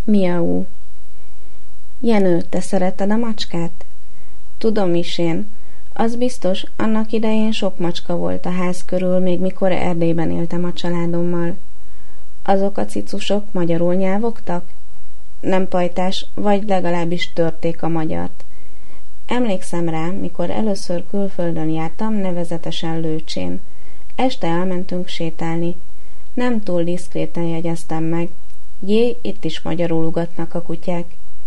Miau. Jenő, te szereted a macskát? Tudom is én. Az biztos, annak idején sok macska volt a ház körül, még mikor Erdélyben éltem a családommal. Azok a cicusok magyarul nyávogtak? Nem pajtás, vagy legalábbis törték a magyart. Emlékszem rá, mikor először külföldön jártam, nevezetesen Lőcsén. Este elmentünk sétálni. Nem túl diszkréten jegyeztem meg. Jé, itt is magyarul ugatnak a kutyák.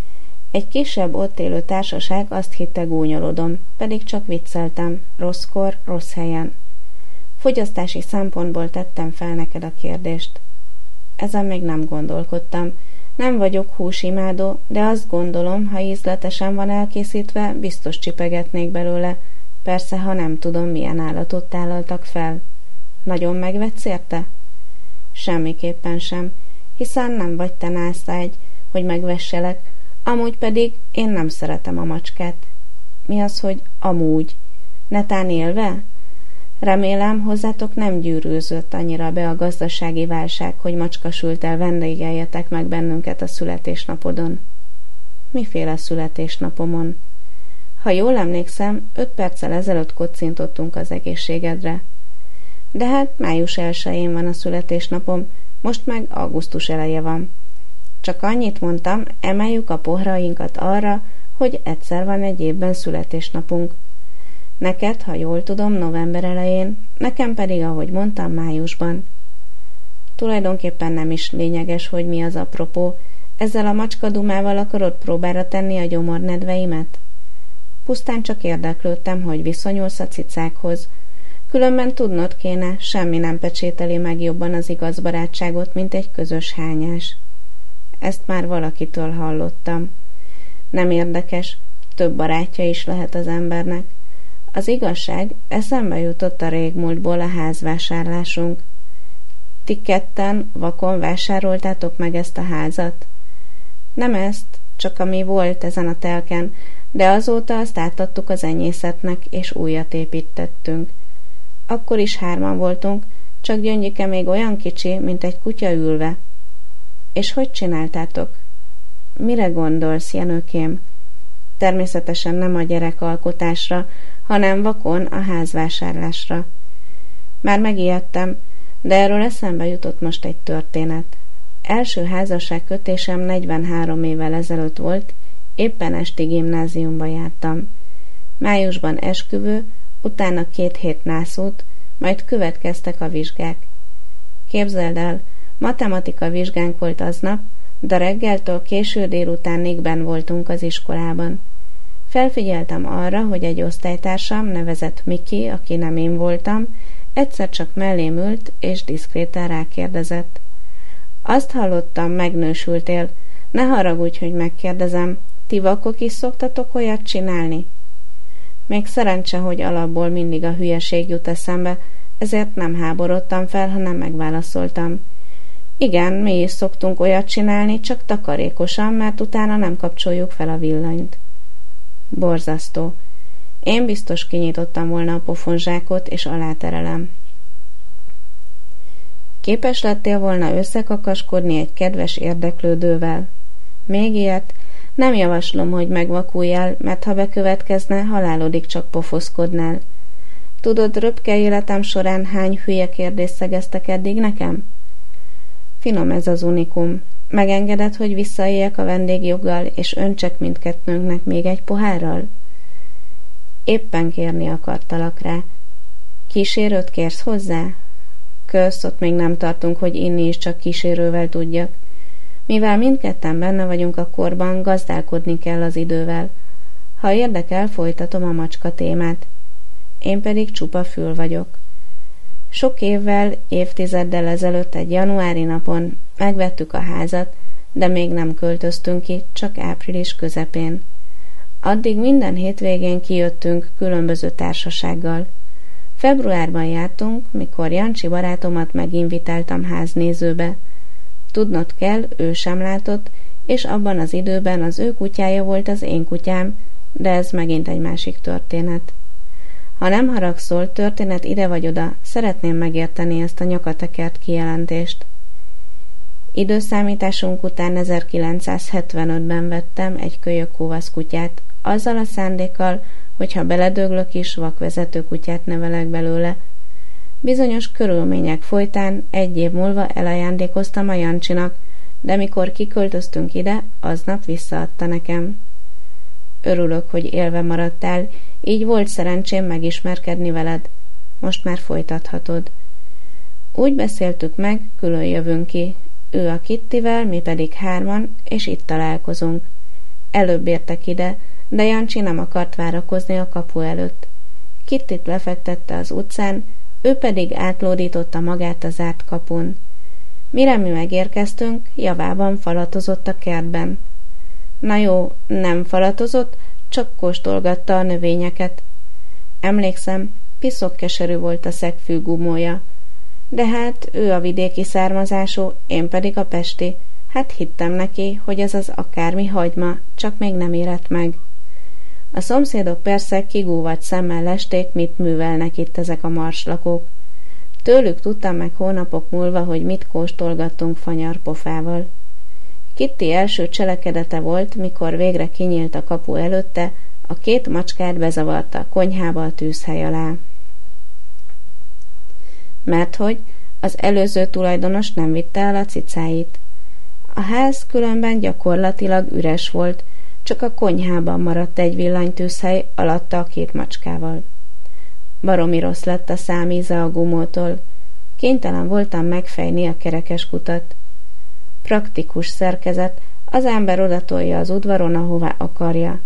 Egy kisebb ott élő társaság azt hitte, gúnyolodom, pedig csak vicceltem, rosszkor, rossz helyen. Fogyasztási szempontból tettem fel neked a kérdést. Ezen még nem gondolkodtam. Nem vagyok húsimádó, de azt gondolom, ha ízletesen van elkészítve, biztos csipegetnék belőle. Persze, ha nem tudom, milyen állatot tálaltak fel. Nagyon megvetsz érte? Semmiképpen sem, hiszen nem vagy te nászágy, hogy megvesselek, amúgy pedig én nem szeretem a macskát. Mi az, hogy amúgy? Netán élve? Remélem, hozzátok nem gyűrűzött annyira be a gazdasági válság, hogy macskasülttel vendégeljetek meg bennünket a születésnapodon. Miféle születésnapomon? Ha jól emlékszem, 5 perccel ezelőtt kocintottunk az egészségedre. De hát május 1-én van a születésnapom, most meg augusztus eleje van. Csak annyit mondtam, emeljük a pohrainkat arra, hogy egyszer van egy évben születésnapunk. Neked, ha jól tudom, november elején, nekem pedig, ahogy mondtam, májusban. Tulajdonképpen nem is lényeges, hogy mi az apropó. Ezzel a macskadumával akarod próbára tenni a gyomornedveimet? Pusztán csak érdeklődtem, hogy viszonyulsz a cicákhoz. Különben tudnod kéne, semmi nem pecsételi meg jobban az igaz barátságot, mint egy közös hányás. Ezt már valakitől hallottam. Nem érdekes, több barátja is lehet az embernek. Az igazság, eszembe jutott a régmúltból a házvásárlásunk. Ti ketten vakon vásároltátok meg ezt a házat? Nem ezt, csak ami volt ezen a telken, de azóta azt átadtuk az enyészetnek, és újat építettünk. Akkor is 3 voltunk, csak Gyöngyike még olyan kicsi, mint egy kutya ülve. És hogy csináltátok? Mire gondolsz, Jenőkém? Természetesen nem a gyerekalkotásra, hanem vakon a házvásárlásra. Már megijedtem, de erről eszembe jutott most egy történet. Első házasságkötésem 43 évvel ezelőtt volt, éppen esti gimnáziumba jártam. Májusban esküvő, utána 2 hét nászút, majd következtek a vizsgák. Képzeld el, matematika vizsgánk volt aznap, de reggeltől késő délutánig benn voltunk az iskolában. Felfigyeltem arra, hogy egy osztálytársam, nevezett Miki, aki nem én voltam, egyszer csak mellém ült, és diszkréten rákérdezett. Azt hallottam, megnősültél. Ne haragudj, hogy megkérdezem, ti vakok is szoktatok olyat csinálni? Még szerencse, hogy alapból mindig a hülyeség jut eszembe, ezért nem háborodtam fel, hanem megválaszoltam. Igen, mi is szoktunk olyat csinálni, csak takarékosan, mert utána nem kapcsoljuk fel a villanyt. Borzasztó. Én biztos kinyitottam volna a pofonzsákot, és aláterelem. Képes lettél volna összekakaskodni egy kedves érdeklődővel? Még ilyet? Nem javaslom, hogy megvakuljál, mert ha bekövetkezne, halálodig csak pofoszkodnál. Tudod, röpke életem során hány hülye kérdést szegeztek eddig nekem? Finom ez az unikum. Megengeded, hogy visszaéljek a vendégjoggal, és öntsek mindkettőnknek még egy pohárral? Éppen kérni akartalak rá. Kísérőt kérsz hozzá? Kösz, ott még nem tartunk, hogy inni is csak kísérővel tudjak. Mivel mindketten benne vagyunk a korban, gazdálkodni kell az idővel. Ha érdekel, folytatom a macska témát. Én pedig csupa fül vagyok. Sok évvel, évtizeddel ezelőtt egy januári napon megvettük a házat, de még nem költöztünk ki, csak április közepén. Addig minden hétvégén kijöttünk különböző társasággal. Februárban jártunk, mikor Jancsi barátomat meginvitáltam háznézőbe. Tudnod kell, ő sem látott, és abban az időben az ő kutyája volt az én kutyám, de ez megint egy másik történet. Ha nem haragszol, történet ide vagy oda, szeretném megérteni ezt a nyakatekert kijelentést. Időszámításunk után 1975-ben vettem egy kölyök kuvasz kutyát, azzal a szándékkal, hogy ha beledöglök is, vakvezető kutyát nevelek belőle. Bizonyos körülmények folytán 1 év múlva elajándékoztam a Jancsinak, de mikor kiköltöztünk ide, aznap visszaadta nekem. Örülök, hogy élve maradtál, így volt szerencsém megismerkedni veled. Most már folytathatod. Úgy beszéltük meg, külön jövünk ki. Ő a Kittivel, mi pedig 3-an, és itt találkozunk. Előbb értek ide, de Jancsi nem akart várakozni a kapu előtt. Kittit lefektette az utcán, ő pedig átlódította magát a zárt kapun. Mire mi megérkeztünk, javában falatozott a kertben. Na jó, nem falatozott, csak kóstolgatta a növényeket. Emlékszem, piszok keserű volt a szegfű gumója. De hát ő a vidéki származású, én pedig a pesti. Hát hittem neki, hogy ez az akármi hagyma, csak még nem érett meg. A szomszédok persze kigúvat szemmel lesték, mit művelnek itt ezek a marslakók. Tőlük tudtam meg hónapok múlva, hogy mit kóstolgattunk fanyarpofával. Kitty első cselekedete volt, mikor végre kinyílt a kapu előtte, a 2 macskát bezavarta a konyhába a tűzhely alá. Mert hogy az előző tulajdonos nem vitte el a cicáit. A ház különben gyakorlatilag üres volt, csak a konyhában maradt egy villanytűzhely alatta a 2 macskával. Baromi rossz lett a számíze a gumótól. Kénytelen voltam megfejni a kerekeskutat. Praktikus szerkezet, az ember odatolja az udvaron, ahová akarja.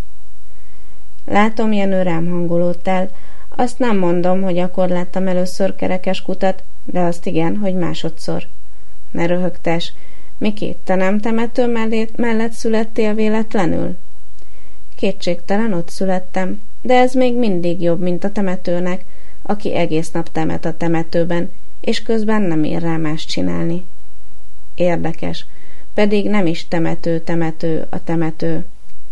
Látom, Jenő, rám hangolódtál. Azt nem mondom, hogy akkor láttam először kerekeskutat, de azt igen, hogy másodszor. Ne röhögtess. Miki, te nem temető mellett születtél véletlenül? Kétségtelen ott születtem, de ez még mindig jobb, mint a temetőnek, aki egész nap temet a temetőben, és közben nem ér rá más csinálni. Érdekes, pedig nem is temető a temető.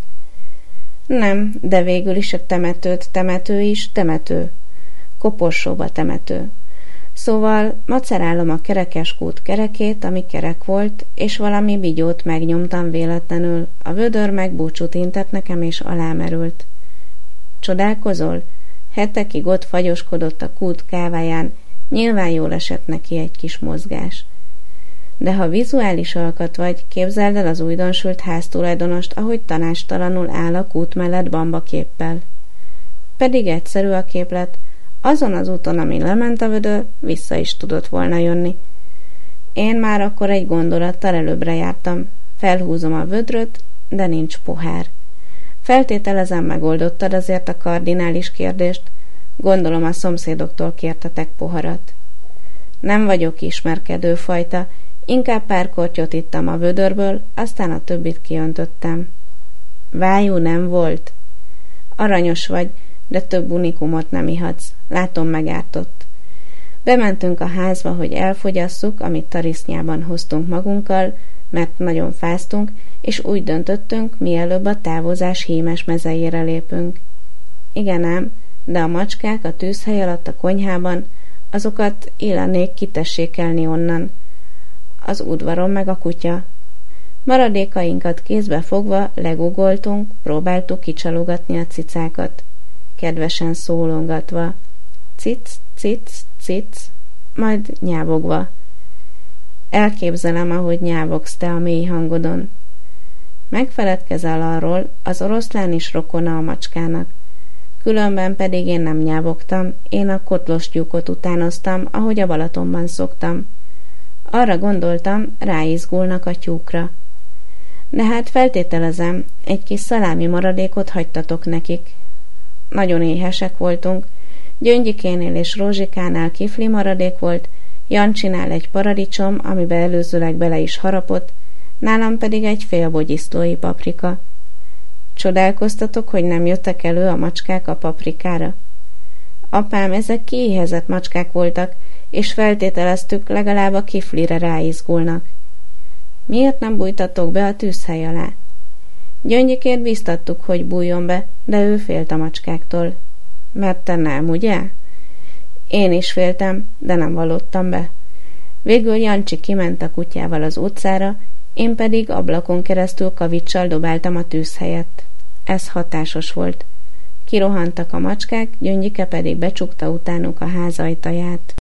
Nem, de végül is a temető is temető. Koporsóba temető. Szóval macerálom a kerekeskút kerekét, ami kerek volt, és valami bigyót megnyomtam véletlenül. A vödör meg búcsút intett nekem, és alámerült. Csodálkozol? Hetekig ott fagyoskodott a kút káváján, nyilván jól esett neki egy kis mozgás. De ha vizuális alkat vagy, képzeld el az újdonsült háztulajdonost, ahogy tanástalanul áll a kút mellett bambaképpel. Pedig egyszerű a képlet, azon az úton, amin lement a vödör, vissza is tudott volna jönni. Én már akkor egy gondolattal előbbre jártam. Felhúzom a vödröt, de nincs pohár. Feltételezem, megoldottad azért a kardinális kérdést. Gondolom, a szomszédoktól kértetek poharat. Nem vagyok ismerkedő fajta, inkább pár kortyot ittam a vödörből, aztán a többit kiöntöttem. Vájú nem volt. Aranyos vagy, de több unikumot nem ihatsz. Látom, megártott. Bementünk a házba, hogy elfogyasszuk, amit tarisznyában hoztunk magunkkal, mert nagyon fáztunk, és úgy döntöttünk, mielőbb a távozás hímes mezejére lépünk. Igen ám, de a macskák a tűzhely alatt a konyhában, azokat élenék kitessékelni onnan. Az udvaron meg a kutya. Maradékainkat kézbe fogva legugoltunk, próbáltuk kicsalogatni a cicákat. Kedvesen szólongatva. Cic, cic, cic, majd nyávogva. Elképzelem, ahogy nyávogsz te a mély hangodon. Megfeledkezel arról, az oroszlán is rokona a macskának. Különben pedig én nem nyávogtam, én a kotlos tyúkot utánoztam, ahogy a Balatonban szoktam. Arra gondoltam, ráizgulnak a tyúkra. De hát feltételezem, egy kis szalámi maradékot hagytatok nekik. Nagyon éhesek voltunk, Gyöngyikénél és Rózsikánál kifli maradék volt, Jancsinál egy paradicsom, amibe előzőleg bele is harapott, nálam pedig egy félbogyiszlói paprika. Csodálkoztatok, hogy nem jöttek elő a macskák a paprikára? Apám, ezek kiéhezett macskák voltak, és feltételeztük, legalább a kiflire ráizgulnak. Miért nem bújtatok be a tűzhely alá? Gyöngyikét biztattuk, hogy bújjon be, de ő félt a macskáktól. Mert te nem, ugye? Én is féltem, de nem vallottam be. Végül Jancsi kiment a kutyával az utcára, én pedig ablakon keresztül kavicsal dobáltam a tűz helyett. Ez hatásos volt. Kirohantak a macskák, Gyöngyike pedig becsukta utánuk a ház ajtaját.